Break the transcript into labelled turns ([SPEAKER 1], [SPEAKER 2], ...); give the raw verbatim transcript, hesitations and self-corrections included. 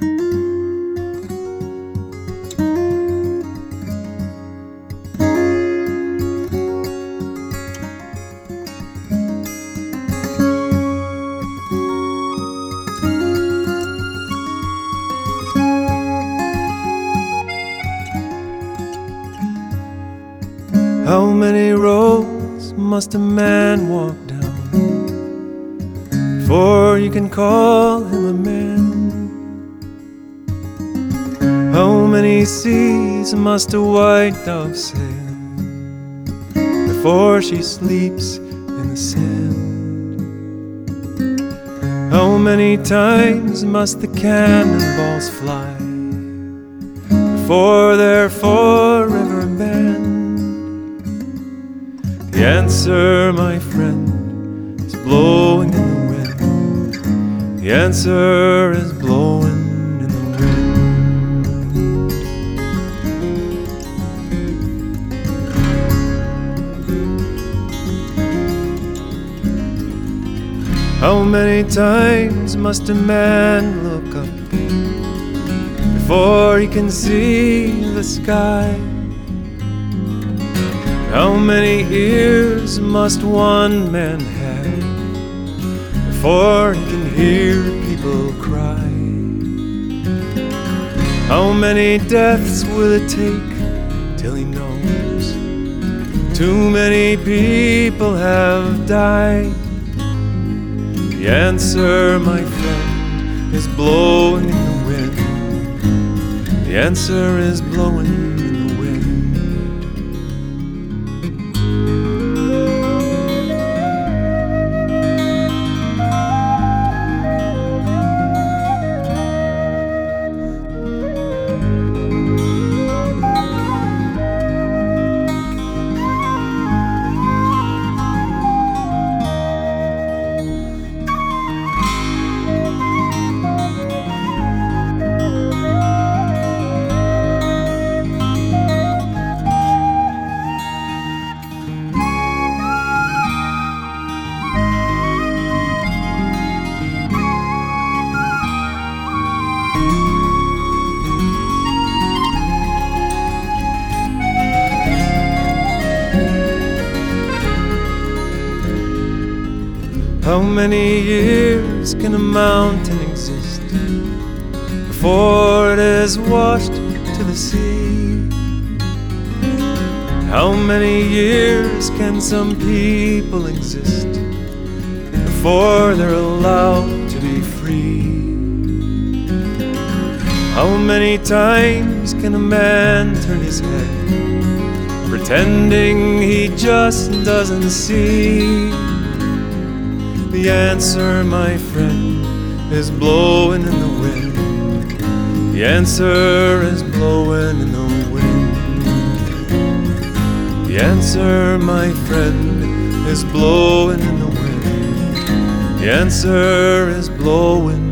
[SPEAKER 1] How many roads must a man walk down before you can call him a man? How many seas must a white dove sail before she sleeps in the sand? How many times must the cannonballs fly before they're forever banned? The answer, my friend, is blowing in the wind. The answer is blowing in the wind. How many times must a man look up before he can see the sky? How many ears must one man have before he can hear people cry? How many deaths will it take till he knows too many people have died? The answer, my friend, is blowing in the wind. The answer is blowing in the wind. How many years can a mountain exist before it is washed to the sea? How many years can some people exist before they're allowed to be free? How many times can a man turn his head, pretending he just doesn't see? The answer, my friend, is blowing in the wind. The answer is blowing in the wind. The answer, my friend, is blowing in the wind. The answer is blowing